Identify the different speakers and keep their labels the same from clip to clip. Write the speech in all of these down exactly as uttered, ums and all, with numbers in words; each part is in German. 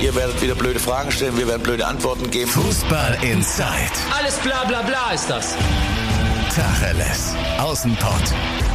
Speaker 1: Ihr werdet wieder blöde Fragen stellen, wir werden blöde Antworten geben.
Speaker 2: Fußball Inside.
Speaker 3: Alles bla bla bla ist das.
Speaker 2: Tacheles. Außenpott.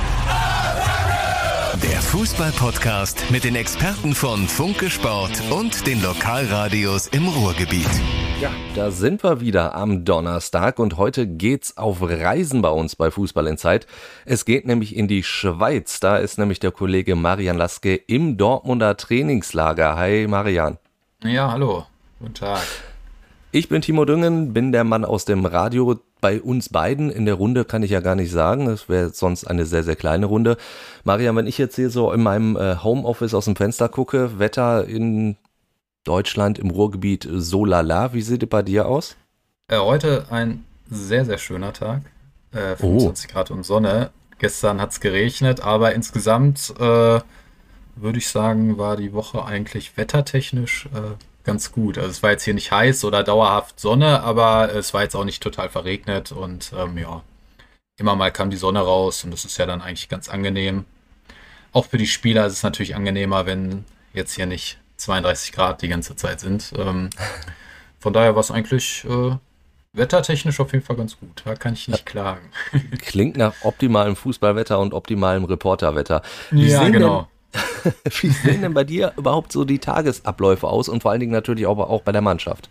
Speaker 2: Der Fußball-Podcast mit den Experten von Funke Sport und den Lokalradios im Ruhrgebiet.
Speaker 4: Ja, da sind wir wieder am Donnerstag und heute geht's auf Reisen bei uns bei Fußball Inside. Es geht nämlich in die Schweiz. Da ist nämlich der Kollege Marian Laske im Dortmunder Trainingslager. Hi Marian.
Speaker 5: Ja, hallo. Guten Tag.
Speaker 4: Ich bin Timo Düngen, bin der Mann aus dem Radio. Bei uns beiden in der Runde kann ich ja gar nicht sagen, es wäre sonst eine sehr, sehr kleine Runde. Marian, wenn ich jetzt hier so in meinem äh, Homeoffice aus dem Fenster gucke, Wetter in Deutschland, im Ruhrgebiet so lala, wie sieht es bei dir aus?
Speaker 5: Äh, heute ein sehr, sehr schöner Tag, äh, fünfundzwanzig oh. Grad und Sonne. Gestern hat es geregnet, aber insgesamt äh, würde ich sagen, war die Woche eigentlich wettertechnisch äh, ganz gut. Also es war jetzt hier nicht heiß oder dauerhaft Sonne, aber es war jetzt auch nicht total verregnet und ähm, ja, immer mal kam die Sonne raus und das ist ja dann eigentlich ganz angenehm. Auch für die Spieler ist es natürlich angenehmer, wenn jetzt hier nicht zweiunddreißig Grad die ganze Zeit sind. Ähm, von daher war es eigentlich äh, wettertechnisch auf jeden Fall ganz gut. Da kann ich nicht klagen.
Speaker 4: Klingt nach optimalem Fußballwetter und optimalem Reporterwetter. Wie
Speaker 5: ja, genau.
Speaker 4: Denn, wie sehen denn bei dir überhaupt so die Tagesabläufe aus und vor allen Dingen natürlich auch, auch bei der Mannschaft?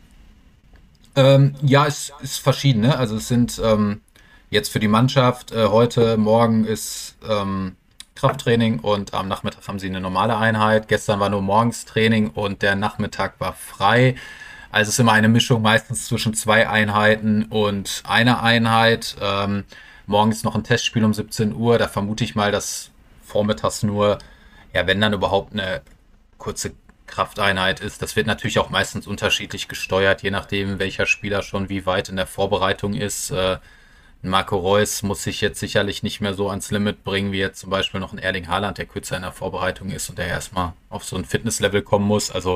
Speaker 5: Ähm, ja, es ist verschieden. Ne? Also es sind ähm, jetzt für die Mannschaft, äh, heute, morgen ist ähm, Krafttraining und am Nachmittag haben sie eine normale Einheit. Gestern war nur morgens Training und der Nachmittag war frei. Also es ist immer eine Mischung meistens zwischen zwei Einheiten und einer Einheit. Ähm, morgen ist noch ein Testspiel um siebzehn Uhr. Da vermute ich mal, dass vormittags nur, ja, wenn dann überhaupt eine kurze Krafteinheit ist. Das wird natürlich auch meistens unterschiedlich gesteuert, je nachdem, welcher Spieler schon wie weit in der Vorbereitung ist. Äh, Marco Reus muss sich jetzt sicherlich nicht mehr so ans Limit bringen, wie jetzt zum Beispiel noch ein Erling Haaland, der kürzer in der Vorbereitung ist und der erstmal auf so ein Fitnesslevel kommen muss. Also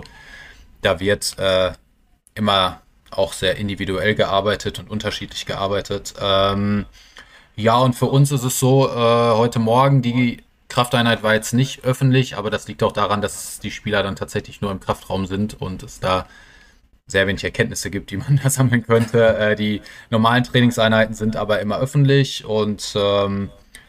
Speaker 5: da wird äh, immer auch sehr individuell gearbeitet und unterschiedlich gearbeitet. Ähm, ja, und für uns ist es so, äh, heute Morgen, die Krafteinheit war jetzt nicht öffentlich, aber das liegt auch daran, dass die Spieler dann tatsächlich nur im Kraftraum sind und es da sehr wenig Erkenntnisse gibt, die man da sammeln könnte. Äh, die normalen Trainingseinheiten sind aber immer öffentlich und ähm,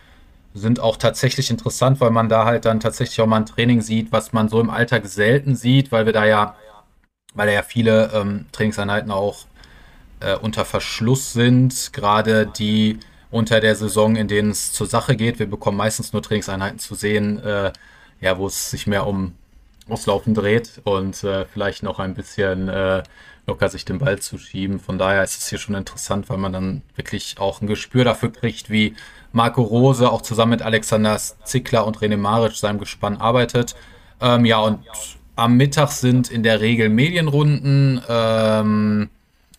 Speaker 5: sind auch tatsächlich interessant, weil man da halt dann tatsächlich auch mal ein Training sieht, was man so im Alltag selten sieht, weil wir da ja, weil da ja viele ähm, Trainingseinheiten auch äh, unter Verschluss sind, gerade die unter der Saison, in denen es zur Sache geht. Wir bekommen meistens nur Trainingseinheiten zu sehen, äh, ja, wo es sich mehr um Auslaufen dreht und äh, vielleicht noch ein bisschen äh, locker sich den Ball zu schieben. Von daher ist es hier schon interessant, weil man dann wirklich auch ein Gespür dafür kriegt, wie Marco Rose auch zusammen mit Alexander Zickler und René Maric seinem Gespann arbeitet. Ähm, ja, und am Mittag sind in der Regel Medienrunden. Ähm,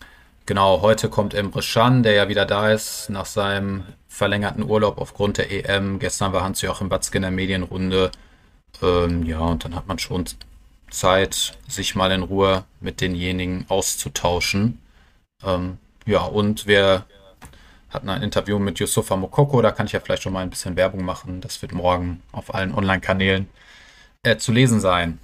Speaker 5: genau, heute kommt Emre Can, der ja wieder da ist nach seinem verlängerten Urlaub aufgrund der E M. Gestern war Hans-Joachim Watzke in der Medienrunde. Ähm, ja, und dann hat man schon Zeit, sich mal in Ruhe mit denjenigen auszutauschen. Ähm, ja, und wir hatten ein Interview mit Youssoufa Moukoko, da kann ich ja vielleicht schon mal ein bisschen Werbung machen. Das wird morgen auf allen Online-Kanälen äh, zu lesen sein.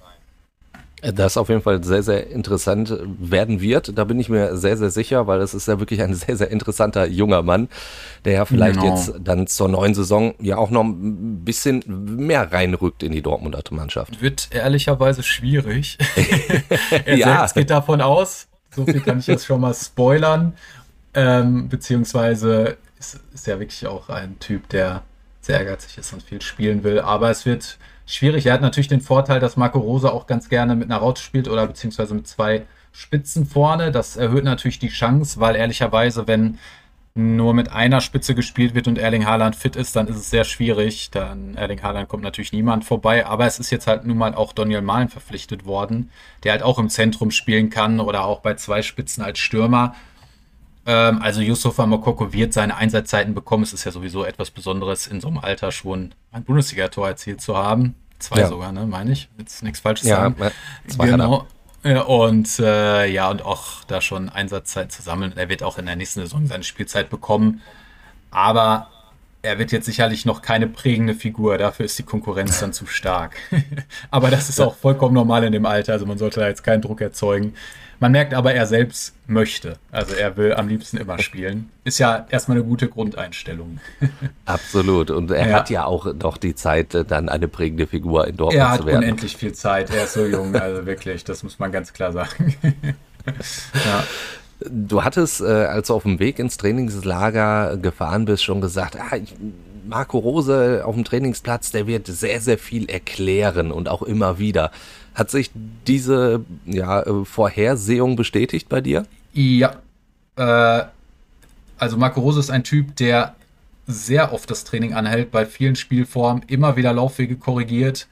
Speaker 4: Das auf jeden Fall sehr, sehr interessant werden wird. Da bin ich mir sehr, sehr sicher, weil es ist ja wirklich ein sehr, sehr interessanter junger Mann, der ja vielleicht genau. jetzt dann zur neuen Saison ja auch noch ein bisschen mehr reinrückt in die Dortmunder Mannschaft.
Speaker 5: Wird ehrlicherweise schwierig. er
Speaker 4: ja.
Speaker 5: selbst geht davon aus, so viel kann ich jetzt schon mal spoilern, ähm, beziehungsweise ist, ist ja wirklich auch ein Typ, der sehr ehrgeizig ist und viel spielen will, aber es wird schwierig. Er hat natürlich den Vorteil, dass Marco Rose auch ganz gerne mit einer Raute spielt oder beziehungsweise mit zwei Spitzen vorne. Das erhöht natürlich die Chance, weil ehrlicherweise, wenn nur mit einer Spitze gespielt wird und Erling Haaland fit ist, dann ist es sehr schwierig. Dann Erling Haaland kommt natürlich niemand vorbei, aber es ist jetzt halt nun mal auch Daniel Mahlen verpflichtet worden, der halt auch im Zentrum spielen kann oder auch bei zwei Spitzen als Stürmer. Ähm, also Youssoufa Moukoko wird seine Einsatzzeiten bekommen. Es ist ja sowieso etwas Besonderes, in so einem Alter schon ein Bundesliga-Tor erzielt zu haben. Zwei ja. sogar, ne, meine ich. Jetzt nichts Falsches
Speaker 4: ja,
Speaker 5: sagen.
Speaker 4: Zwei
Speaker 5: genau. Ja, und äh, ja, und auch da schon Einsatzzeit zu sammeln. Er wird auch in der nächsten Saison seine Spielzeit bekommen. Aber er wird jetzt sicherlich noch keine prägende Figur, dafür ist die Konkurrenz dann zu stark. Aber das ist auch vollkommen normal in dem Alter, also man sollte da jetzt keinen Druck erzeugen. Man merkt aber, er selbst möchte, also er will am liebsten immer spielen. Ist ja erstmal eine gute Grundeinstellung.
Speaker 4: Absolut, und er ja. hat ja auch noch die Zeit, dann eine prägende Figur in Dortmund
Speaker 5: zu werden. Er hat
Speaker 4: unendlich
Speaker 5: viel Zeit, er ist so jung, also wirklich, das muss man ganz klar sagen. Ja.
Speaker 4: Du hattest, äh, als du auf dem Weg ins Trainingslager gefahren bist, schon gesagt, ah, ich, Marco Rose auf dem Trainingsplatz, der wird sehr, sehr viel erklären und auch immer wieder. Hat sich diese ja, Vorhersehung bestätigt bei dir?
Speaker 5: Ja, äh, also Marco Rose ist ein Typ, der sehr oft das Training anhält, bei vielen Spielformen immer wieder Laufwege korrigiert,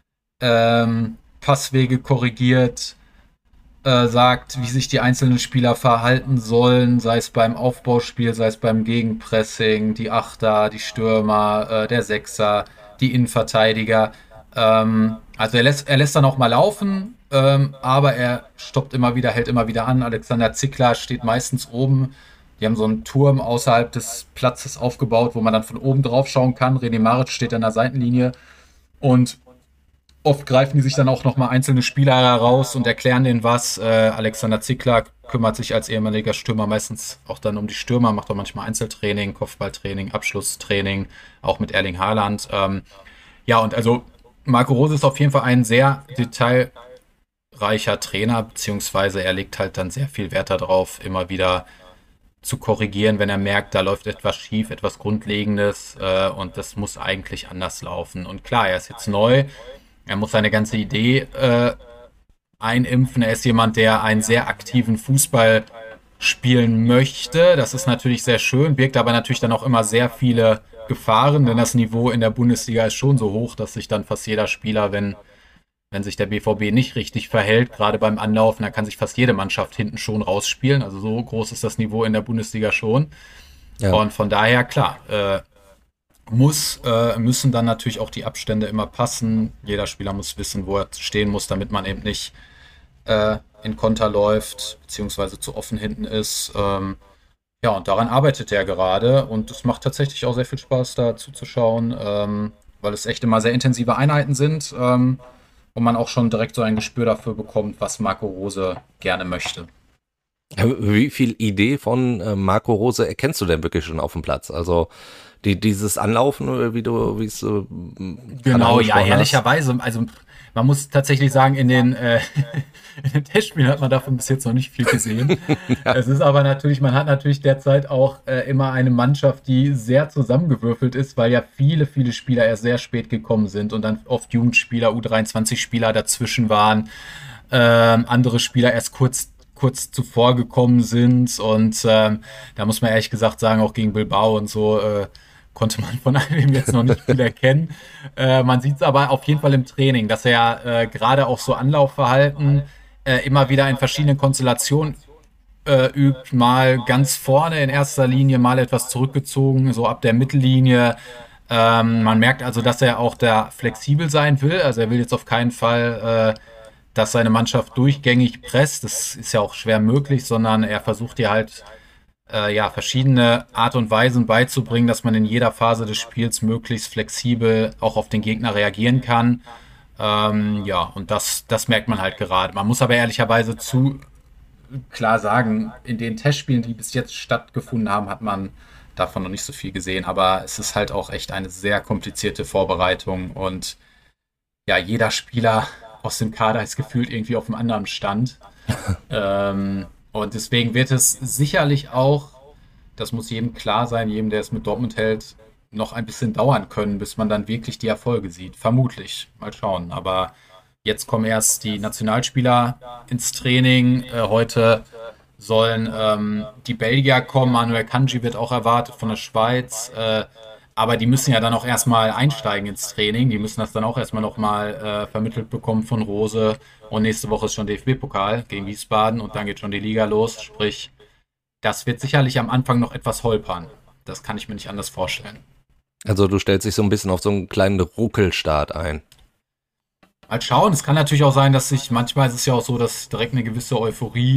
Speaker 5: ähm, Passwege korrigiert, äh, sagt, wie sich die einzelnen Spieler verhalten sollen, sei es beim Aufbauspiel, sei es beim Gegenpressing, die Achter, die Stürmer, äh, der Sechser, die Innenverteidiger. Ähm, also er lässt, er lässt dann auch mal laufen, ähm, aber er stoppt immer wieder, hält immer wieder an. Alexander Zickler steht meistens oben. Die haben so einen Turm außerhalb des Platzes aufgebaut, wo man dann von oben drauf schauen kann. René Maric steht an der Seitenlinie und oft greifen die sich dann auch nochmal einzelne Spieler heraus und erklären denen was. Äh, Alexander Zickler kümmert sich als ehemaliger Stürmer meistens auch dann um die Stürmer, macht auch manchmal Einzeltraining, Kopfballtraining, Abschlusstraining, auch mit Erling Haaland. Ähm, ja, und also Marco Rose ist auf jeden Fall ein sehr detailreicher Trainer, beziehungsweise er legt halt dann sehr viel Wert darauf, immer wieder zu korrigieren, wenn er merkt, da läuft etwas schief, etwas Grundlegendes äh, und das muss eigentlich anders laufen. Und klar, er ist jetzt neu, er muss seine ganze Idee äh, einimpfen. Er ist jemand, der einen sehr aktiven Fußball spielen möchte. Das ist natürlich sehr schön, birgt aber natürlich dann auch immer sehr viele Gefahren, denn das Niveau in der Bundesliga ist schon so hoch, dass sich dann fast jeder Spieler, wenn, wenn sich der B V B nicht richtig verhält, gerade beim Anlaufen, dann kann sich fast jede Mannschaft hinten schon rausspielen. Also so groß ist das Niveau in der Bundesliga schon. Ja. Und von daher, klar, äh, muss, äh, müssen dann natürlich auch die Abstände immer passen. Jeder Spieler muss wissen, wo er stehen muss, damit man eben nicht äh, in Konter läuft, beziehungsweise zu offen hinten ist. Ähm, ja, und daran arbeitet er gerade und es macht tatsächlich auch sehr viel Spaß, da zuzuschauen, ähm, weil es echt immer sehr intensive Einheiten sind ähm, und man auch schon direkt so ein Gespür dafür bekommt, was Marco Rose gerne möchte.
Speaker 4: Wie viel Idee von äh, Marco Rose erkennst du denn wirklich schon auf dem Platz? Also die, dieses Anlaufen, wie du, wie es so
Speaker 5: genau, ja, ehrlicherweise, also man muss tatsächlich sagen, in den, äh, in den Testspielen hat man davon bis jetzt noch nicht viel gesehen. Ja. Es ist aber natürlich, man hat natürlich derzeit auch äh, immer eine Mannschaft, die sehr zusammengewürfelt ist, weil ja viele, viele Spieler erst sehr spät gekommen sind und dann oft Jugendspieler, U dreiundzwanzig Spieler dazwischen waren, ähm, andere Spieler erst kurz kurz zuvor gekommen sind und ähm, da muss man ehrlich gesagt sagen, auch gegen Bilbao und so äh, konnte man von einem jetzt noch nicht viel erkennen. Äh, man sieht es aber auf jeden Fall im Training, dass er äh, gerade auch so Anlaufverhalten äh, immer wieder in verschiedenen Konstellationen äh, übt, mal ganz vorne in erster Linie, mal etwas zurückgezogen, so ab der Mittellinie. Ähm, man merkt also, dass er auch da flexibel sein will, also er will jetzt auf keinen Fall äh, dass seine Mannschaft durchgängig presst, das ist ja auch schwer möglich, sondern er versucht dir halt äh, ja, verschiedene Art und Weisen beizubringen, dass man in jeder Phase des Spiels möglichst flexibel auch auf den Gegner reagieren kann. Ähm, ja, und das, das merkt man halt gerade. Man muss aber ehrlicherweise zu klar sagen, in den Testspielen, die bis jetzt stattgefunden haben, hat man davon noch nicht so viel gesehen, aber es ist halt auch echt eine sehr komplizierte Vorbereitung und ja, jeder Spieler aus dem Kader ist gefühlt irgendwie auf einem anderen Stand. ähm, und deswegen wird es sicherlich auch, das muss jedem klar sein, jedem, der es mit Dortmund hält, noch ein bisschen dauern können, bis man dann wirklich die Erfolge sieht. Vermutlich. Mal schauen. Aber jetzt kommen erst die Nationalspieler ins Training. Äh, heute sollen ähm, die Belgier kommen. Manuel Kanji wird auch erwartet von der Schweiz. Äh, Aber die müssen ja dann auch erstmal einsteigen ins Training. Die müssen das dann auch erstmal nochmal äh, vermittelt bekommen von Rose. Und nächste Woche ist schon D F B-Pokal gegen Wiesbaden und dann geht schon die Liga los. Sprich, das wird sicherlich am Anfang noch etwas holpern. Das kann ich mir nicht anders vorstellen.
Speaker 4: Also du stellst dich so ein bisschen auf so einen kleinen Ruckelstart ein.
Speaker 5: Mal schauen. Es kann natürlich auch sein, dass sich, manchmal ist es ja auch so, dass direkt eine gewisse Euphorie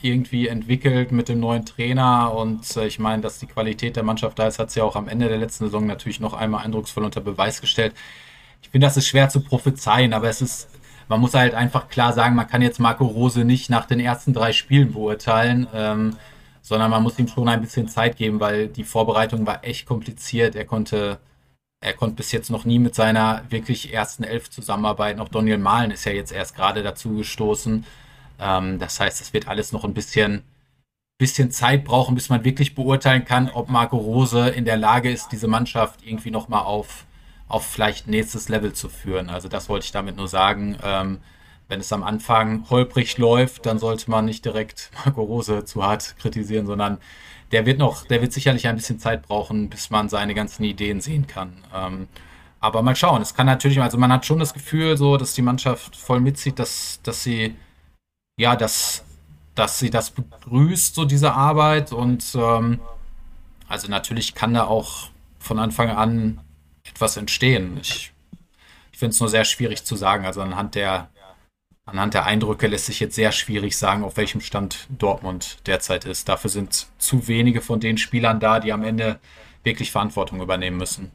Speaker 5: irgendwie entwickelt mit dem neuen Trainer und äh, ich meine, dass die Qualität der Mannschaft da ist, hat sie ja auch am Ende der letzten Saison natürlich noch einmal eindrucksvoll unter Beweis gestellt. Ich finde, das ist schwer zu prophezeien, aber es ist, man muss halt einfach klar sagen, man kann jetzt Marco Rose nicht nach den ersten drei Spielen beurteilen, ähm, sondern man muss ihm schon ein bisschen Zeit geben, weil die Vorbereitung war echt kompliziert. Er konnte, er konnte bis jetzt noch nie mit seiner wirklich ersten Elf zusammenarbeiten. Auch Daniel Mahlen ist ja jetzt erst gerade dazu gestoßen. Ähm, das heißt, es wird alles noch ein bisschen, bisschen Zeit brauchen, bis man wirklich beurteilen kann, ob Marco Rose in der Lage ist, diese Mannschaft irgendwie nochmal auf, auf vielleicht nächstes Level zu führen. Also das wollte ich damit nur sagen. Ähm, Wenn es am Anfang holprig läuft, dann sollte man nicht direkt Marco Rose zu hart kritisieren, sondern der wird noch, der wird sicherlich ein bisschen Zeit brauchen, bis man seine ganzen Ideen sehen kann. Ähm, aber mal schauen, es kann natürlich, also man hat schon das Gefühl, so, dass die Mannschaft voll mitzieht, dass, dass sie, ja, dass, dass sie das begrüßt, so diese Arbeit. Und ähm, also natürlich kann da auch von Anfang an etwas entstehen. Ich, ich finde es nur sehr schwierig zu sagen. Also anhand der Anhand der Eindrücke lässt sich jetzt sehr schwierig sagen, auf welchem Stand Dortmund derzeit ist. Dafür sind zu wenige von den Spielern da, die am Ende wirklich Verantwortung übernehmen müssen.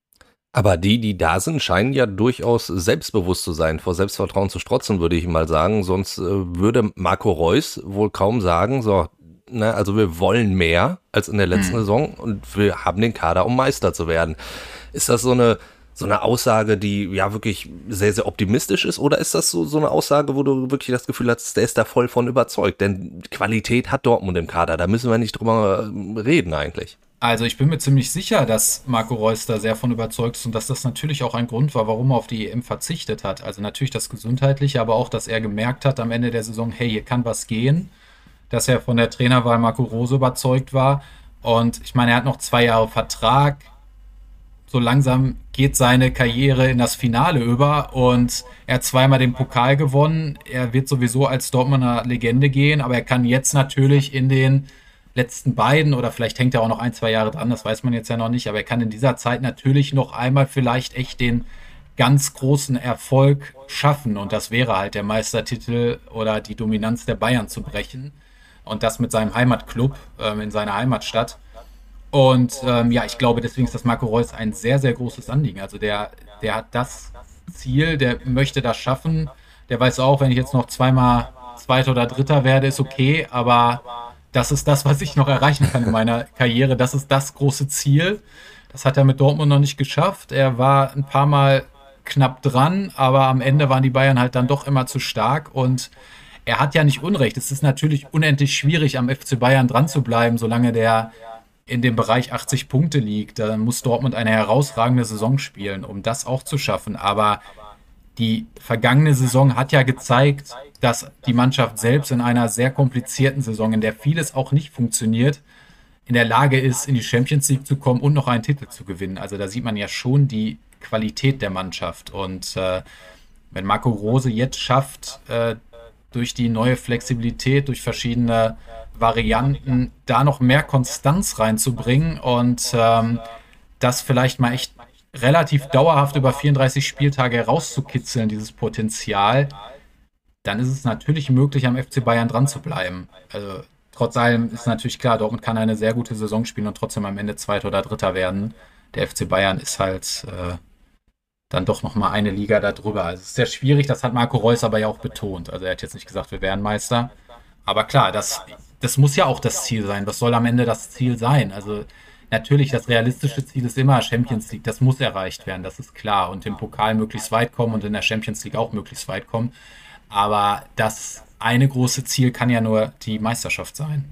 Speaker 4: Aber die, die da sind, scheinen ja durchaus selbstbewusst zu sein, vor Selbstvertrauen zu strotzen, würde ich mal sagen. Sonst äh, würde Marco Reus wohl kaum sagen, so, ne, also wir wollen mehr als in der letzten hm. Saison und wir haben den Kader, um Meister zu werden. Ist das so eine So eine Aussage, die ja wirklich sehr, sehr optimistisch ist? Oder ist das so, so eine Aussage, wo du wirklich das Gefühl hast, der ist da voll von überzeugt? Denn Qualität hat Dortmund im Kader, da müssen wir nicht drüber reden eigentlich.
Speaker 5: Also ich bin mir ziemlich sicher, dass Marco Reus da sehr von überzeugt ist und dass das natürlich auch ein Grund war, warum er auf die E M verzichtet hat. Also natürlich das Gesundheitliche, aber auch, dass er gemerkt hat am Ende der Saison, hey, hier kann was gehen. Dass er von der Trainerwahl Marco Rose überzeugt war. Und ich meine, er hat noch zwei Jahre Vertrag. So langsam geht seine Karriere in das Finale über und er hat zweimal den Pokal gewonnen. Er wird sowieso als Dortmunder Legende gehen, aber er kann jetzt natürlich in den letzten beiden oder vielleicht hängt er auch noch ein, zwei Jahre dran, das weiß man jetzt ja noch nicht, aber er kann in dieser Zeit natürlich noch einmal vielleicht echt den ganz großen Erfolg schaffen und das wäre halt der Meistertitel oder die Dominanz der Bayern zu brechen und das mit seinem Heimatclub ähm, in seiner Heimatstadt. Und ähm, ja, ich glaube, deswegen ist das Marco Reus ein sehr, sehr großes Anliegen. Also der, der hat das Ziel, der möchte das schaffen. Der weiß auch, wenn ich jetzt noch zweimal Zweiter oder Dritter werde, ist okay. Aber das ist das, was ich noch erreichen kann in meiner Karriere. Das ist das große Ziel. Das hat er mit Dortmund noch nicht geschafft. Er war ein paar Mal knapp dran, aber am Ende waren die Bayern halt dann doch immer zu stark. Und er hat ja nicht Unrecht. Es ist natürlich unendlich schwierig, am F C Bayern dran zu bleiben, solange der in dem Bereich achtzig Punkte liegt. Da muss Dortmund eine herausragende Saison spielen, um das auch zu schaffen. Aber die vergangene Saison hat ja gezeigt, dass die Mannschaft selbst in einer sehr komplizierten Saison, in der vieles auch nicht funktioniert, in der Lage ist, in die Champions League zu kommen und noch einen Titel zu gewinnen. Also da sieht man ja schon die Qualität der Mannschaft. Und äh, wenn Marco Rose jetzt schafft, äh, durch die neue Flexibilität, durch verschiedene Varianten, da noch mehr Konstanz reinzubringen und ähm, das vielleicht mal echt relativ dauerhaft über vierunddreißig Spieltage herauszukitzeln, dieses Potenzial, dann ist es natürlich möglich, am F C Bayern dran zu bleiben. Also, trotz allem ist natürlich klar, Dortmund kann eine sehr gute Saison spielen und trotzdem am Ende Zweiter oder Dritter werden. Der F C Bayern ist halt äh, dann doch nochmal eine Liga da drüber. Also es ist sehr schwierig, das hat Marco Reus aber ja auch betont. Also er hat jetzt nicht gesagt, wir wären Meister. Aber klar, das, das muss ja auch das Ziel sein. Was soll am Ende das Ziel sein? Also natürlich, das realistische Ziel ist immer Champions League. Das muss erreicht werden, das ist klar. Und im Pokal möglichst weit kommen und in der Champions League auch möglichst weit kommen. Aber das eine große Ziel kann ja nur die Meisterschaft sein.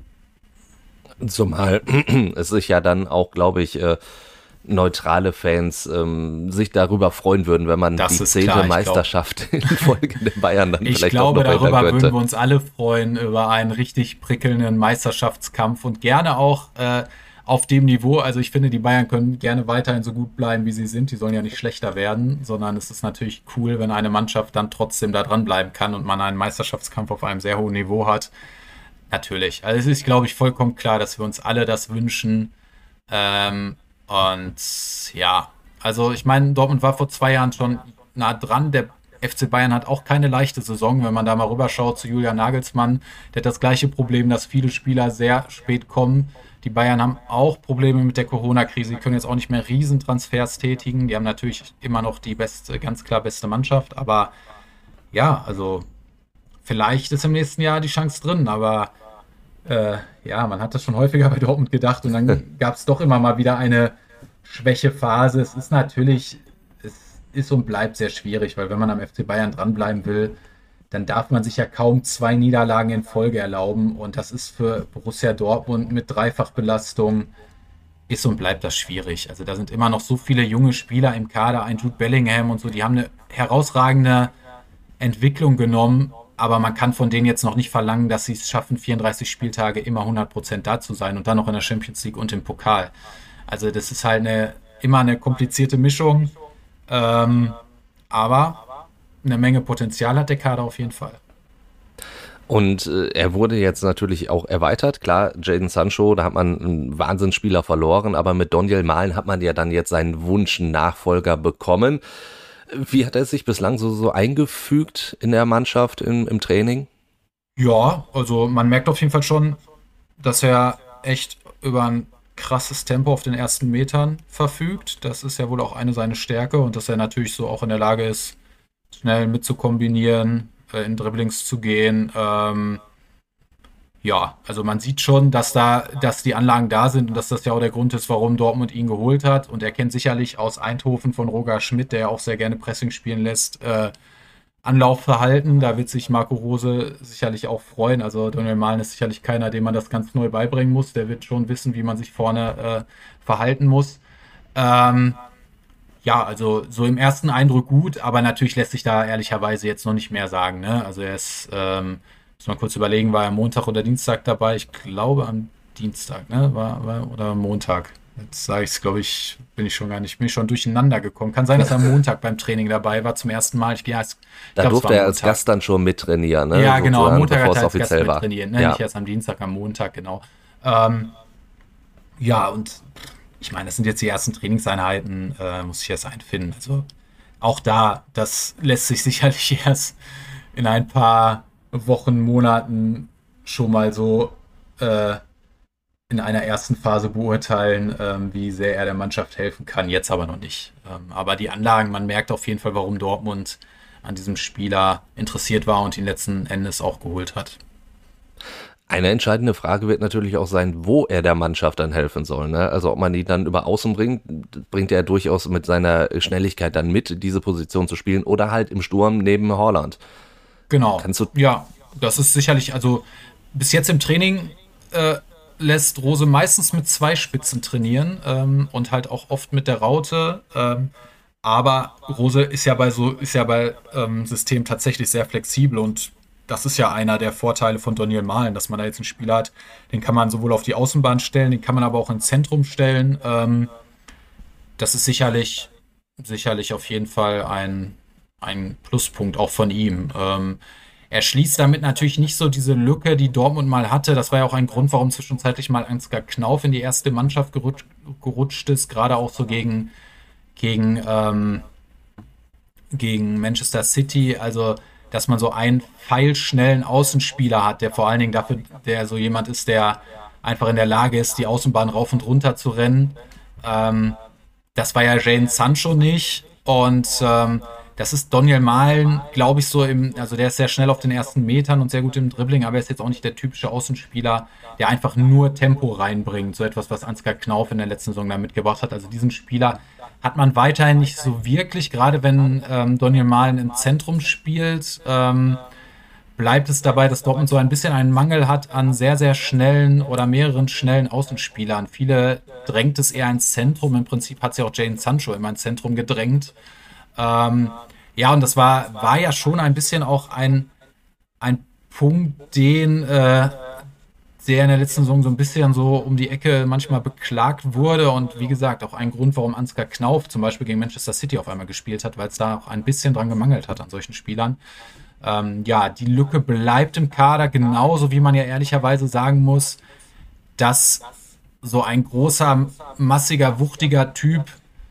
Speaker 4: Zumal es sich ja dann auch, glaube ich, äh, neutrale Fans ähm, sich darüber freuen würden, wenn man das die zehnte Meisterschaft in Folge der Bayern dann
Speaker 5: ich
Speaker 4: vielleicht
Speaker 5: glaube,
Speaker 4: auch noch
Speaker 5: darüber
Speaker 4: könnte.
Speaker 5: würden wir uns alle freuen, über einen richtig prickelnden Meisterschaftskampf und gerne auch äh, auf dem Niveau. Also ich finde, die Bayern können gerne weiterhin so gut bleiben, wie sie sind. Die sollen ja nicht schlechter werden, sondern es ist natürlich cool, wenn eine Mannschaft dann trotzdem da dranbleiben kann und man einen Meisterschaftskampf auf einem sehr hohen Niveau hat. Natürlich. Also es ist, glaube ich, vollkommen klar, dass wir uns alle das wünschen. Ähm, Und ja, also ich meine, Dortmund war vor zwei Jahren schon nah dran. Der F C Bayern hat auch keine leichte Saison, wenn man da mal rüberschaut zu Julian Nagelsmann. Der hat das gleiche Problem, dass viele Spieler sehr spät kommen. Die Bayern haben auch Probleme mit der Corona-Krise. Die können jetzt auch nicht mehr Riesentransfers tätigen. Die haben natürlich immer noch die beste, ganz klar beste Mannschaft. Aber ja, also vielleicht ist im nächsten Jahr die Chance drin. Aber äh, ja, man hat das schon häufiger bei Dortmund gedacht. Und dann gab es doch immer mal wieder eine Schwächephase. Es ist natürlich, es ist und bleibt sehr schwierig, weil wenn man am F C Bayern dranbleiben will, dann darf man sich ja kaum zwei Niederlagen in Folge erlauben. Und das ist für Borussia Dortmund mit Dreifachbelastung, ist und bleibt das schwierig. Also da sind immer noch so viele junge Spieler im Kader, ein Jude Bellingham und so, die haben eine herausragende Entwicklung genommen, aber man kann von denen jetzt noch nicht verlangen, dass sie es schaffen, vierunddreißig Spieltage immer hundert Prozent da zu sein und dann noch in der Champions League und im Pokal. Also das ist halt eine, immer eine komplizierte Mischung, ähm, aber eine Menge Potenzial hat der Kader auf jeden Fall.
Speaker 4: Und äh, er wurde jetzt natürlich auch erweitert. Klar, Jadon Sancho, da hat man einen Wahnsinnsspieler verloren, aber mit Donyell Malen hat man ja dann jetzt seinen Wunsch-Nachfolger bekommen. Wie hat er sich bislang so, so eingefügt in der Mannschaft, im, im Training?
Speaker 5: Ja, also man merkt auf jeden Fall schon, dass er echt über ein krasses Tempo auf den ersten Metern verfügt. Das ist ja wohl auch eine seiner Stärke und dass er natürlich so auch in der Lage ist, schnell mit zu kombinieren, äh, in Dribblings zu gehen. Ähm, ja, also man sieht schon, dass da, dass die Anlagen da sind und dass das ja auch der Grund ist, warum Dortmund ihn geholt hat. Und er kennt sicherlich aus Eindhoven von Roger Schmidt, der ja auch sehr gerne Pressing spielen lässt, äh, Anlaufverhalten. Da wird sich Marco Rose sicherlich auch freuen. Also Donyell Malen ist sicherlich keiner, dem man das ganz neu beibringen muss. Der wird schon wissen, wie man sich vorne äh, verhalten muss. Ähm, Ja, also so im ersten Eindruck gut, aber natürlich lässt sich da ehrlicherweise jetzt noch nicht mehr sagen. Ne? Also er ist, ähm, muss man kurz überlegen, war er Montag oder Dienstag dabei? Ich glaube am Dienstag, ne? War, war oder Montag. Jetzt sage ich es, glaube ich, bin ich schon gar nicht, bin ich schon durcheinander gekommen. Kann sein, dass er am Montag beim Training dabei war, zum ersten Mal. Ich, ja, es, ich
Speaker 4: da
Speaker 5: glaub,
Speaker 4: durfte er als Gast dann schon mittrainieren, ne?
Speaker 5: Ja, genau, am Montag hat er als Gast
Speaker 4: war.
Speaker 5: mittrainiert, ne?
Speaker 4: Ja.
Speaker 5: Nicht erst am Dienstag, am Montag, genau. Ähm, ja, und ich meine, das sind jetzt die ersten Trainingseinheiten, äh, muss ich erst einfinden. Also auch da, das lässt sich sicherlich erst in ein paar Wochen, Monaten schon mal so äh, in einer ersten Phase beurteilen, ähm, wie sehr er der Mannschaft helfen kann. Jetzt aber noch nicht. Ähm, aber die Anlagen, man merkt auf jeden Fall, warum Dortmund an diesem Spieler interessiert war und ihn letzten Endes auch geholt hat.
Speaker 4: Eine entscheidende Frage wird natürlich auch sein, wo er der Mannschaft dann helfen soll. Ne? Also ob man ihn dann über Außen bringt, bringt er durchaus mit seiner Schnelligkeit dann mit, diese Position zu spielen oder halt im Sturm neben Haaland.
Speaker 5: Genau,
Speaker 4: Kannst du
Speaker 5: ja, das ist sicherlich, also bis jetzt im Training äh, lässt Rose meistens mit zwei Spitzen trainieren ähm, und halt auch oft mit der Raute. Ähm, aber Rose ist ja bei so ist ja bei ähm, System tatsächlich sehr flexibel und das ist ja einer der Vorteile von Donyell Malen, dass man da jetzt einen Spieler hat, den kann man sowohl auf die Außenbahn stellen, den kann man aber auch ins Zentrum stellen. Ähm, das ist sicherlich, sicherlich auf jeden Fall ein, ein Pluspunkt auch von ihm. Ähm, er schließt damit natürlich nicht so diese Lücke, die Dortmund mal hatte. Das war ja auch ein Grund, warum zwischenzeitlich mal Ansgar Knauf in die erste Mannschaft gerutscht, gerutscht ist, gerade auch so gegen, gegen, ähm, gegen Manchester City. Also dass man so einen pfeilschnellen Außenspieler hat, der vor allen Dingen dafür, der so jemand ist, der einfach in der Lage ist, die Außenbahn rauf und runter zu rennen. Ähm, das war ja Jadon Sancho nicht. Und ähm, das ist Donyell Malen, glaube ich, so im, also der ist sehr schnell auf den ersten Metern und sehr gut im Dribbling, aber er ist jetzt auch nicht der typische Außenspieler, der einfach nur Tempo reinbringt. So etwas, was Ansgar Knauf in der letzten Saison da mitgebracht hat. Also diesen Spieler hat man weiterhin nicht so wirklich, gerade wenn ähm, Donyell Malen im Zentrum spielt, ähm, bleibt es dabei, dass Dortmund so ein bisschen einen Mangel hat an sehr, sehr schnellen oder mehreren schnellen Außenspielern. Viele drängt es eher ins Zentrum. Im Prinzip hat sie auch Jadon Sancho immer ins Zentrum gedrängt. Ähm, ja, und das war, war ja schon ein bisschen auch ein, ein Punkt, den äh, der in der letzten Saison so ein bisschen so um die Ecke manchmal beklagt wurde und wie gesagt auch ein Grund, warum Ansgar Knauf zum Beispiel gegen Manchester City auf einmal gespielt hat, weil es da auch ein bisschen dran gemangelt hat an solchen Spielern. Ähm, ja, die Lücke bleibt im Kader, genauso wie man ja ehrlicherweise sagen muss, dass so ein großer, massiger, wuchtiger Typ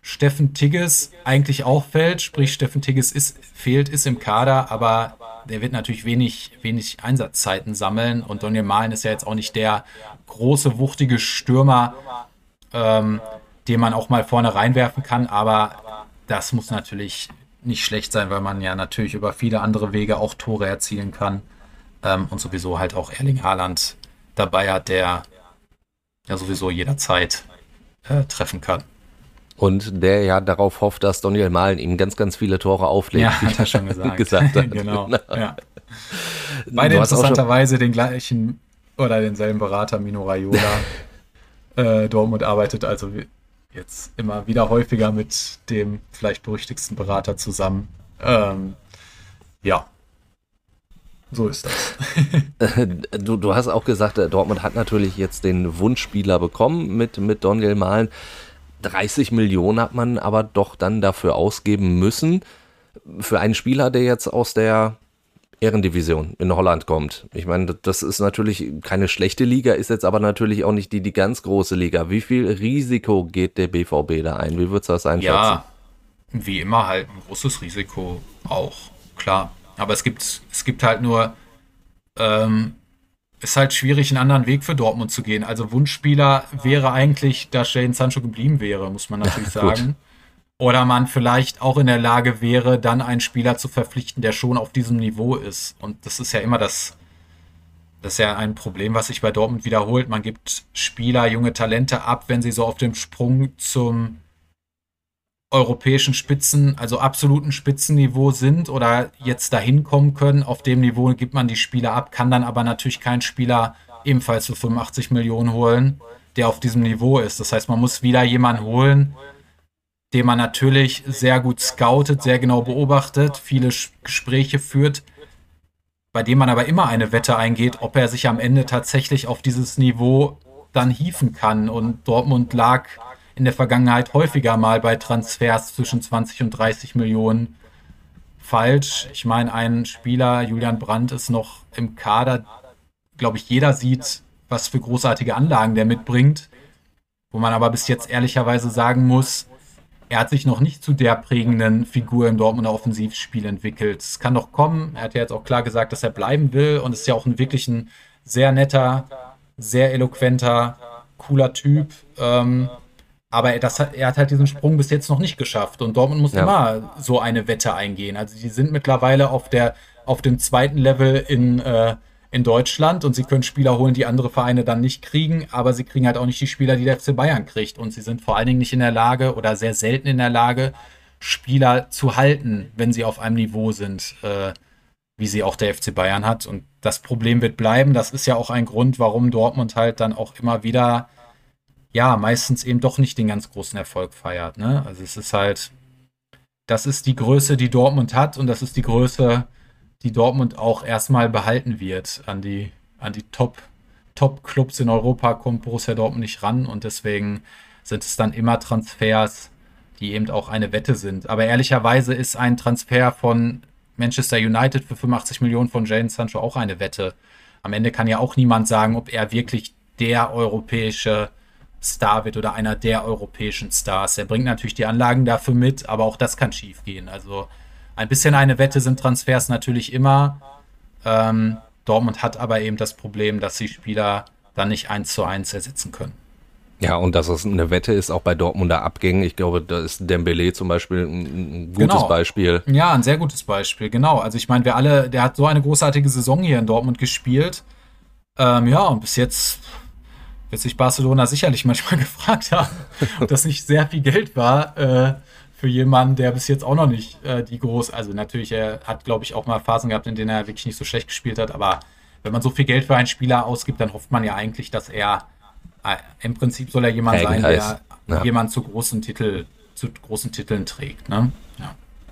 Speaker 5: Steffen Tigges eigentlich auch fällt, sprich Steffen Tigges ist, fehlt, ist im Kader, aber der wird natürlich wenig, wenig Einsatzzeiten sammeln und Daniel Mahlen ist ja jetzt auch nicht der große, wuchtige Stürmer, ähm, den man auch mal vorne reinwerfen kann, aber das muss natürlich nicht schlecht sein, weil man ja natürlich über viele andere Wege auch Tore erzielen kann ähm, und sowieso halt auch Erling Haaland dabei hat, der ja sowieso jederzeit äh, treffen kann.
Speaker 4: Und der ja darauf hofft, dass Daniel Mahlen ihm ganz, ganz viele Tore auflegt.
Speaker 5: Ja, hat er schon gesagt.
Speaker 4: gesagt hat.
Speaker 5: Genau. Ja. Beide interessanterweise den gleichen oder denselben Berater, Mino Raiola. äh, Dortmund arbeitet also jetzt immer wieder häufiger mit dem vielleicht berüchtigsten Berater zusammen. Ähm, ja. So ist das.
Speaker 4: du, du hast auch gesagt, Dortmund hat natürlich jetzt den Wunschspieler bekommen mit, mit Daniel Mahlen. dreißig Millionen hat man aber doch dann dafür ausgeben müssen. Für einen Spieler, der jetzt aus der Ehrendivision in Holland kommt. Ich meine, das ist natürlich keine schlechte Liga, ist jetzt aber natürlich auch nicht die, die ganz große Liga. Wie viel Risiko geht der B V B da ein? Wie würdest du das einschätzen?
Speaker 5: Ja, wie immer halt ein großes Risiko auch, klar. Aber es gibt, es gibt halt nur, ähm, ist halt schwierig, einen anderen Weg für Dortmund zu gehen. Also Wunschspieler wäre eigentlich, dass Jadon Sancho geblieben wäre, muss man natürlich sagen. Oder man vielleicht auch in der Lage wäre, dann einen Spieler zu verpflichten, der schon auf diesem Niveau ist. Und das ist ja immer das, das ist ja ein Problem, was sich bei Dortmund wiederholt. Man gibt Spieler, junge Talente ab, wenn sie so auf dem Sprung zum europäischen Spitzen, also absoluten Spitzenniveau sind oder jetzt dahin kommen können. Auf dem Niveau gibt man die Spieler ab, kann dann aber natürlich keinen Spieler ebenfalls für fünfundachtzig Millionen holen, der auf diesem Niveau ist. Das heißt, man muss wieder jemanden holen, den man natürlich sehr gut scoutet, sehr genau beobachtet, viele Gespräche führt, bei dem man aber immer eine Wette eingeht, ob er sich am Ende tatsächlich auf dieses Niveau dann hieven kann. Und Dortmund lag in der Vergangenheit häufiger mal bei Transfers zwischen zwanzig und dreißig Millionen falsch. Ich meine, ein Spieler, Julian Brandt, ist noch im Kader, glaube ich, jeder sieht, was für großartige Anlagen der mitbringt, wo man aber bis jetzt ehrlicherweise sagen muss, er hat sich noch nicht zu der prägenden Figur im Dortmunder Offensivspiel entwickelt. Es kann doch kommen, er hat ja jetzt auch klar gesagt, dass er bleiben will und ist ja auch ein wirklich ein sehr netter, sehr eloquenter, cooler Typ, ähm, aber er, das hat, er hat halt diesen Sprung bis jetzt noch nicht geschafft. Und Dortmund muss ja immer so eine Wette eingehen. Also die sind mittlerweile auf der auf dem zweiten Level in, äh, in Deutschland und sie können Spieler holen, die andere Vereine dann nicht kriegen. Aber sie kriegen halt auch nicht die Spieler, die der F C Bayern kriegt. Und sie sind vor allen Dingen nicht in der Lage oder sehr selten in der Lage, Spieler zu halten, wenn sie auf einem Niveau sind, äh, wie sie auch der F C Bayern hat. Und das Problem wird bleiben. Das ist ja auch ein Grund, warum Dortmund halt dann auch immer wieder ja, meistens eben doch nicht den ganz großen Erfolg feiert, ne? Also es ist halt, das ist die Größe, die Dortmund hat und das ist die Größe, die Dortmund auch erstmal behalten wird. An die, an die Top, Top-Clubs in Europa kommt Borussia Dortmund nicht ran und deswegen sind es dann immer Transfers, die eben auch eine Wette sind. Aber ehrlicherweise ist ein Transfer von Manchester United für fünfundachtzig Millionen von Jadon Sancho auch eine Wette. Am Ende kann ja auch niemand sagen, ob er wirklich der europäische Star wird oder einer der europäischen Stars. Er bringt natürlich die Anlagen dafür mit, aber auch das kann schief gehen. Also ein bisschen eine Wette sind Transfers natürlich immer. Ähm, Dortmund hat aber eben das Problem, dass die Spieler dann nicht eins zu eins ersetzen können.
Speaker 4: Ja, und dass es eine Wette ist, auch bei Dortmunder Abgängen. Ich glaube, da ist Dembélé zum Beispiel ein gutes
Speaker 5: genau.
Speaker 4: Beispiel.
Speaker 5: Ja, ein sehr gutes Beispiel, genau. Also ich meine, wir alle, der hat so eine großartige Saison hier in Dortmund gespielt. Ähm, ja, und bis jetzt wird sich Barcelona sicherlich manchmal gefragt haben, ob das nicht sehr viel Geld war äh, für jemanden, der bis jetzt auch noch nicht äh, die groß, also natürlich, er hat, glaube ich, auch mal Phasen gehabt, in denen er wirklich nicht so schlecht gespielt hat, aber wenn man so viel Geld für einen Spieler ausgibt, dann hofft man ja eigentlich, dass er, äh, im Prinzip soll er jemand sein, der ja. jemand zu großen Titel, zu großen Titeln trägt, ne? Ja.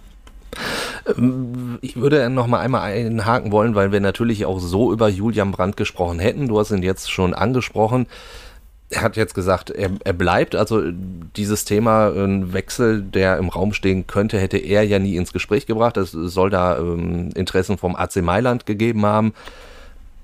Speaker 4: Ich würde noch mal einmal einhaken wollen, weil wir natürlich auch so über Julian Brandt gesprochen hätten. Du hast ihn jetzt schon angesprochen. Er hat jetzt gesagt, er, er bleibt. Also dieses Thema, ein Wechsel, der im Raum stehen könnte, hätte er ja nie ins Gespräch gebracht. Es soll da ähm, Interessen vom A C Mailand gegeben haben.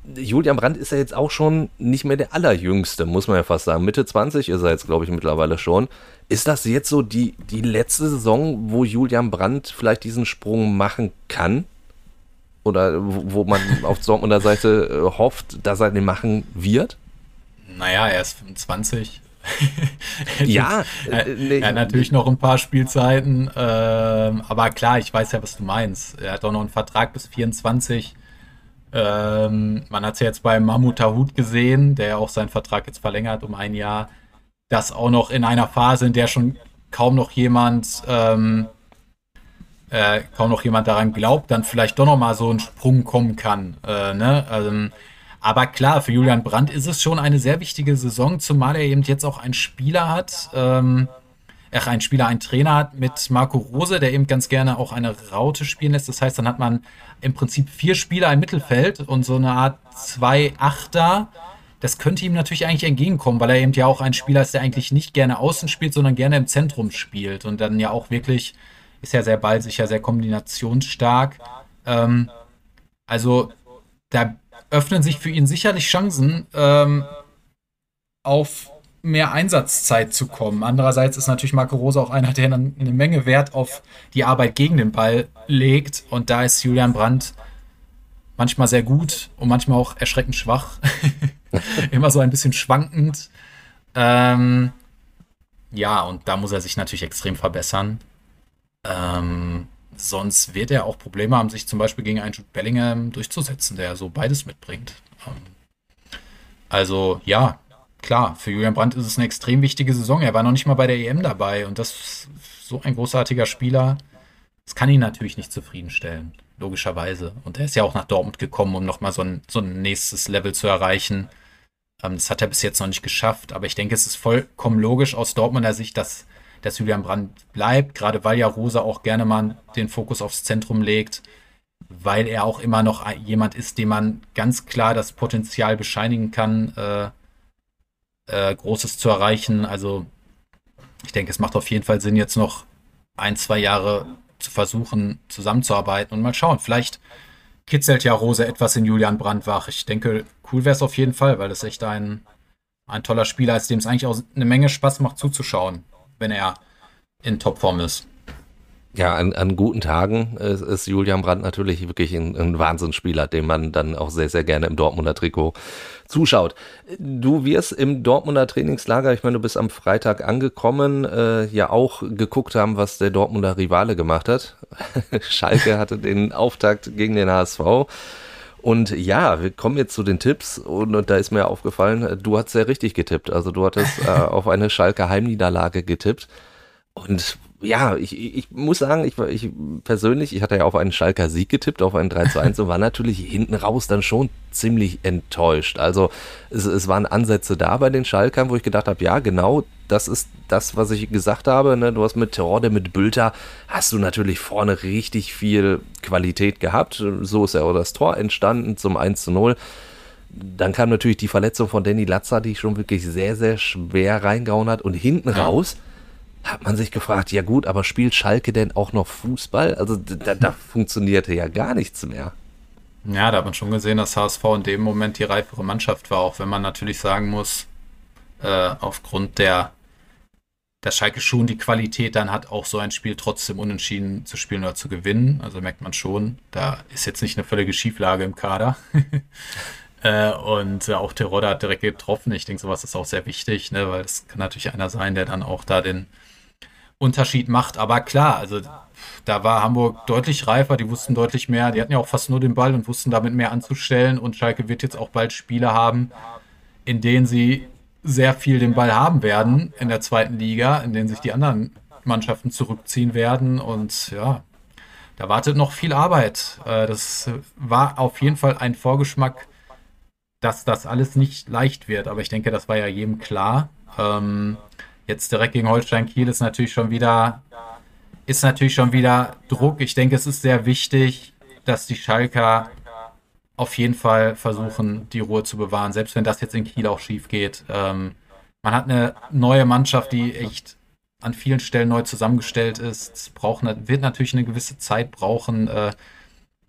Speaker 4: Julian Brandt ist ja jetzt auch schon nicht mehr der Allerjüngste, muss man ja fast sagen. Mitte zwanzig ist er jetzt, glaube ich, mittlerweile schon. Ist das jetzt so die, die letzte Saison, wo Julian Brandt vielleicht diesen Sprung machen kann? Oder wo, wo man auf Dortmunder Seite hofft, dass er den machen wird?
Speaker 5: Naja, er ist fünfundzwanzig.
Speaker 4: Ja,
Speaker 5: er, er hat natürlich noch ein paar Spielzeiten, ähm, aber klar, ich weiß ja, was du meinst. Er hat auch noch einen Vertrag bis vierundzwanzig. Ähm, man hat es ja jetzt bei Mahmoud Dahoud gesehen, der ja auch seinen Vertrag jetzt verlängert um ein Jahr. Das auch noch in einer Phase, in der schon kaum noch jemand ähm, äh, kaum noch jemand daran glaubt, dann vielleicht doch noch mal so ein Sprung kommen kann. Äh, ne? ähm, Aber klar, für Julian Brandt ist es schon eine sehr wichtige Saison, zumal er eben jetzt auch einen Spieler hat, ähm, ach, einen Spieler, einen Trainer hat mit Marco Rose, der eben ganz gerne auch eine Raute spielen lässt. Das heißt, dann hat man im Prinzip vier Spieler im Mittelfeld und so eine Art zwei Achter. Das könnte ihm natürlich eigentlich entgegenkommen, weil er eben ja auch ein Spieler ist, der eigentlich nicht gerne außen spielt, sondern gerne im Zentrum spielt und dann ja auch wirklich, ist ja sehr ballsicher, sehr kombinationsstark. Ähm, also da öffnen sich für ihn sicherlich Chancen, ähm, auf mehr Einsatzzeit zu kommen. Andererseits ist natürlich Marco Rose auch einer, der dann eine Menge Wert auf die Arbeit gegen den Ball legt. Und da ist Julian Brandt manchmal sehr gut und manchmal auch erschreckend schwach. Immer so ein bisschen schwankend. Ähm, ja, und da muss er sich natürlich extrem verbessern. Ähm, Sonst wird er auch Probleme haben, sich zum Beispiel gegen einen Jude Bellingham durchzusetzen, der so beides mitbringt. Also ja, klar, für Julian Brandt ist es eine extrem wichtige Saison. Er war noch nicht mal bei der E M dabei und das ist so ein großartiger Spieler. Das kann ihn natürlich nicht zufriedenstellen, logischerweise. Und er ist ja auch nach Dortmund gekommen, um nochmal so ein, so ein nächstes Level zu erreichen. Das hat er bis jetzt noch nicht geschafft, aber ich denke, es ist vollkommen logisch aus Dortmunder Sicht, dass dass Julian Brandt bleibt, gerade weil ja Rose auch gerne mal den Fokus aufs Zentrum legt, weil er auch immer noch jemand ist, dem man ganz klar das Potenzial bescheinigen kann, äh, äh, Großes zu erreichen. Also ich denke, es macht auf jeden Fall Sinn, jetzt noch ein, zwei Jahre zu versuchen, zusammenzuarbeiten und mal schauen. Vielleicht kitzelt ja Rose etwas in Julian Brandt wach. Ich denke, cool wäre es auf jeden Fall, weil das echt ein, ein toller Spieler ist, dem es eigentlich auch eine Menge Spaß macht zuzuschauen, wenn er in Topform ist.
Speaker 4: Ja, an, an guten Tagen ist, ist Julian Brandt natürlich wirklich ein, ein Wahnsinnsspieler, dem man dann auch sehr, sehr gerne im Dortmunder Trikot zuschaut. Du wirst im Dortmunder Trainingslager, ich meine, du bist am Freitag angekommen, äh, ja auch geguckt haben, was der Dortmunder Rivale gemacht hat. Schalke hatte den Auftakt gegen den H S V. Und ja, wir kommen jetzt zu den Tipps und, und da ist mir aufgefallen, du hast sehr richtig getippt. Also du hattest äh, auf eine Schalke Heimniederlage getippt. Und ja, ich, ich muss sagen, ich, ich persönlich, ich hatte ja auf einen Schalker Sieg getippt, auf einen drei zu eins und war natürlich hinten raus dann schon ziemlich enttäuscht. Also es, es waren Ansätze da bei den Schalkern, wo ich gedacht habe, ja genau, das ist das, was ich gesagt habe. Ne? Du hast mit Terodde, mit Bülter, hast du natürlich vorne richtig viel Qualität gehabt. So ist ja auch das Tor entstanden zum eins zu null. Dann kam natürlich die Verletzung von Danny Latza, die schon wirklich sehr, sehr schwer reingehauen hat. Und hinten
Speaker 5: Ja.
Speaker 4: raus hat man sich gefragt, ja gut, aber spielt Schalke denn auch noch Fußball? Also da, da funktionierte ja gar nichts mehr.
Speaker 5: Ja, da hat man schon gesehen, dass H S V in dem Moment die reifere Mannschaft war, auch wenn man natürlich sagen muss, äh, aufgrund der, dass Schalke schon die Qualität dann hat, auch so ein Spiel trotzdem unentschieden zu spielen oder zu gewinnen. Also merkt man schon, da ist jetzt nicht eine völlige Schieflage im Kader. äh, und äh, auch Terodde hat direkt getroffen. Ich denke, sowas ist auch sehr wichtig, ne, weil es kann natürlich einer sein, der dann auch da den Unterschied macht. Aber klar, also da war Hamburg deutlich reifer, die wussten deutlich mehr, die hatten ja auch fast nur den Ball und wussten damit mehr anzustellen und Schalke wird jetzt auch bald Spiele haben, in denen sie sehr viel den Ball haben werden in der zweiten Liga, in denen sich die anderen Mannschaften zurückziehen werden und ja, da wartet noch viel Arbeit. Das war auf jeden Fall ein Vorgeschmack, dass das alles nicht leicht wird, aber ich denke, das war ja jedem klar. Ähm, Jetzt direkt gegen Holstein Kiel ist natürlich schon wieder, ist natürlich schon wieder Druck. Ich denke, es ist sehr wichtig, dass die Schalker auf jeden Fall versuchen, die Ruhe zu bewahren, selbst wenn das jetzt in Kiel auch schief geht. Ähm, man hat eine neue Mannschaft, die echt an vielen Stellen neu zusammengestellt ist. Es braucht, wird natürlich eine gewisse Zeit brauchen, äh,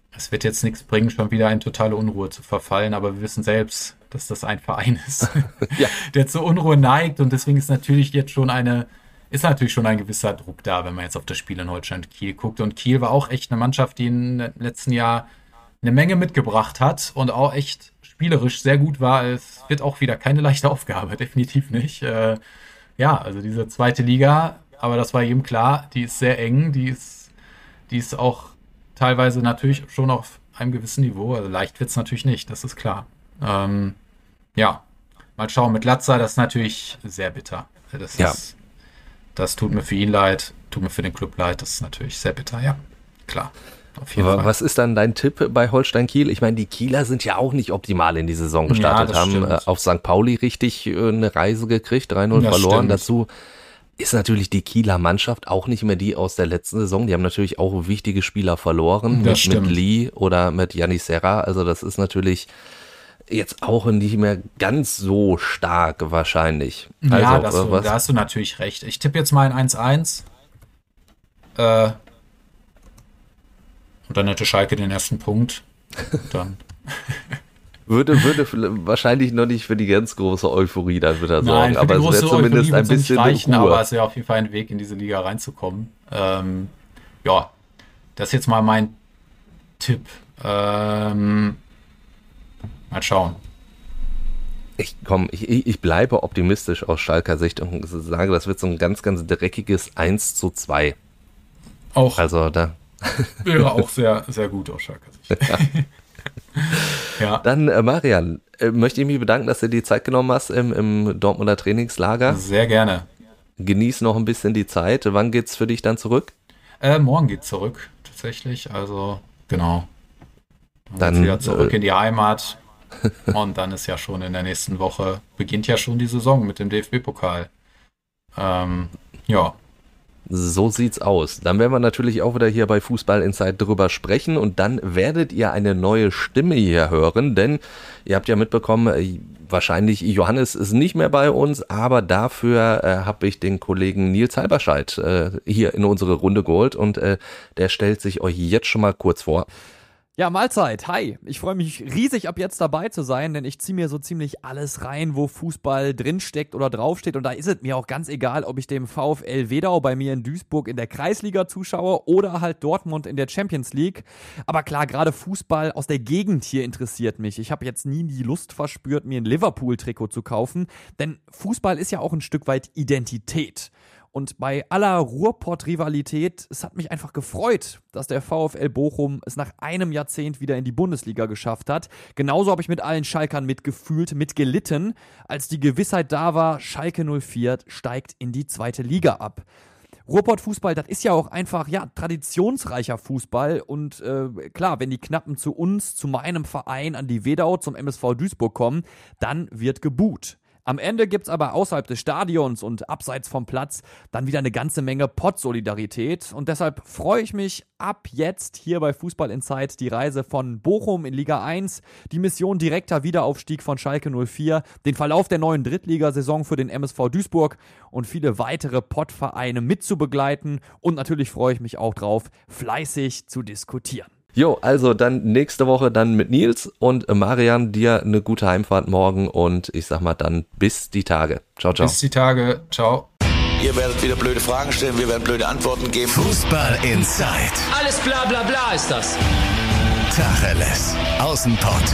Speaker 5: es wird jetzt nichts bringen, schon wieder in totale Unruhe zu verfallen, aber wir wissen selbst, dass das ein Verein ist, ja. der zur Unruhe neigt und deswegen ist natürlich jetzt schon eine, ist natürlich schon ein gewisser Druck da, wenn man jetzt auf das Spiel in Holstein-Kiel guckt. Und Kiel war auch echt eine Mannschaft, die im letzten Jahr eine Menge mitgebracht hat und auch echt spielerisch sehr gut war. Es wird auch wieder keine leichte Aufgabe, definitiv nicht. Äh, ja, also diese zweite Liga, aber das war jedem klar, die ist sehr eng, die ist, die ist auch teilweise natürlich schon auf einem gewissen Niveau. Also leicht wird es natürlich nicht, das ist klar. Ähm, ja, mal schauen. Mit Latza, das ist natürlich sehr bitter. Das,
Speaker 4: ja.
Speaker 5: ist, das tut mir für ihn leid, tut mir für den Club leid. Das ist natürlich sehr bitter, ja, klar. Auf jeden Fall.
Speaker 4: Was ist dann dein Tipp bei Holstein Kiel? Ich meine, die Kieler sind ja auch nicht optimal in die Saison gestartet, ja, haben
Speaker 5: stimmt.
Speaker 4: auf Sankt Pauli richtig eine Reise gekriegt, drei null
Speaker 5: Das
Speaker 4: verloren.
Speaker 5: stimmt.
Speaker 4: Dazu ist natürlich die Kieler Mannschaft auch nicht mehr die aus der letzten Saison. Die haben natürlich auch wichtige Spieler verloren,
Speaker 5: Das
Speaker 4: mit, mit
Speaker 5: stimmt.
Speaker 4: Lee oder mit Yannis Serra. Also das ist natürlich jetzt auch nicht mehr ganz so stark wahrscheinlich. Also,
Speaker 5: ja, das,
Speaker 4: äh, was?
Speaker 5: da hast du natürlich recht. Ich tippe jetzt mal ein eins eins. Äh, und dann hätte Schalke den ersten Punkt. Dann.
Speaker 4: Würde, würde wahrscheinlich noch nicht für die ganz große Euphorie dann wieder sorgen,
Speaker 5: Nein, für
Speaker 4: aber
Speaker 5: die
Speaker 4: es
Speaker 5: große
Speaker 4: wäre zumindest
Speaker 5: Euphorie
Speaker 4: ein
Speaker 5: wird's nicht
Speaker 4: bisschen
Speaker 5: reichen,
Speaker 4: Ruhe.
Speaker 5: aber es wäre auf jeden Fall ein Weg, in diese Liga reinzukommen. Ähm, ja, das ist jetzt mal mein Tipp. Ähm, mal schauen.
Speaker 4: Ich komm, ich, ich bleibe optimistisch aus Schalker Sicht und sage, das wird so ein ganz, ganz dreckiges eins zu zwei.
Speaker 5: Auch
Speaker 4: Also da.
Speaker 5: wäre auch sehr, sehr gut aus Schalker Sicht.
Speaker 4: Ja.
Speaker 5: Ja.
Speaker 4: Dann, äh, Marian, äh, möchte ich mich bedanken, dass du dir die Zeit genommen hast im, im Dortmunder Trainingslager.
Speaker 5: Sehr gerne.
Speaker 4: Genieß noch ein bisschen die Zeit. Wann geht's für dich dann zurück?
Speaker 5: Äh, morgen geht's zurück, tatsächlich. Also, genau. Dann,
Speaker 4: Dann,
Speaker 5: geht's wieder zurück
Speaker 4: äh,
Speaker 5: in die Heimat. Und dann ist ja schon in der nächsten Woche, beginnt ja schon die Saison mit dem D F B-Pokal. Ähm, ja.
Speaker 4: So sieht's aus. Dann werden wir natürlich auch wieder hier bei Fußball Inside drüber sprechen und dann werdet ihr eine neue Stimme hier hören, denn ihr habt ja mitbekommen, wahrscheinlich Johannes ist nicht mehr bei uns, aber dafür äh, habe ich den Kollegen Nils Halberscheid äh, hier in unsere Runde geholt und äh, der stellt sich euch jetzt schon mal kurz vor.
Speaker 6: Ja, Mahlzeit, hi. Ich freue mich riesig, ab jetzt dabei zu sein, denn ich ziehe mir so ziemlich alles rein, wo Fußball drinsteckt oder draufsteht. Und da ist es mir auch ganz egal, ob ich dem VfL Wedau bei mir in Duisburg in der Kreisliga zuschaue oder halt Dortmund in der Champions League. Aber klar, gerade Fußball aus der Gegend hier interessiert mich. Ich habe jetzt nie die Lust verspürt, mir ein Liverpool-Trikot zu kaufen, denn Fußball ist ja auch ein Stück weit Identität. Und bei aller Ruhrpott-Rivalität, es hat mich einfach gefreut, dass der VfL Bochum es nach einem Jahrzehnt wieder in die Bundesliga geschafft hat. Genauso habe ich mit allen Schalkern mitgefühlt, mitgelitten, als die Gewissheit da war, Schalke null vier steigt in die zweite Liga ab. Ruhrpott-Fußball, das ist ja auch einfach, ja, traditionsreicher Fußball und äh, klar, wenn die Knappen zu uns, zu meinem Verein, an die Wedau, zum M S V Duisburg kommen, dann wird gebuht. Am Ende gibt's aber außerhalb des Stadions und abseits vom Platz dann wieder eine ganze Menge Pott-Solidarität und deshalb freue ich mich ab jetzt hier bei Fußball Inside die Reise von Bochum in Liga eins, die Mission direkter Wiederaufstieg von Schalke null vier, den Verlauf der neuen Drittligasaison für den M S V Duisburg und viele weitere Pott-Vereine mitzubegleiten und natürlich freue ich mich auch drauf, fleißig zu diskutieren.
Speaker 4: Jo, also dann nächste Woche dann mit Nils und Marian, dir eine gute Heimfahrt morgen und ich sag mal dann bis die Tage. Ciao, ciao.
Speaker 5: Bis die Tage. Ciao.
Speaker 1: Ihr werdet wieder blöde Fragen stellen, wir werden blöde Antworten geben.
Speaker 2: Fußball Inside.
Speaker 3: Alles bla bla bla ist das.
Speaker 2: Tacheles. Außenpott.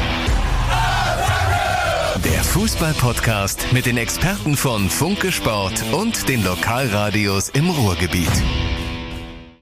Speaker 2: Der Fußball-Podcast mit den Experten von Funke Sport und den Lokalradios im Ruhrgebiet.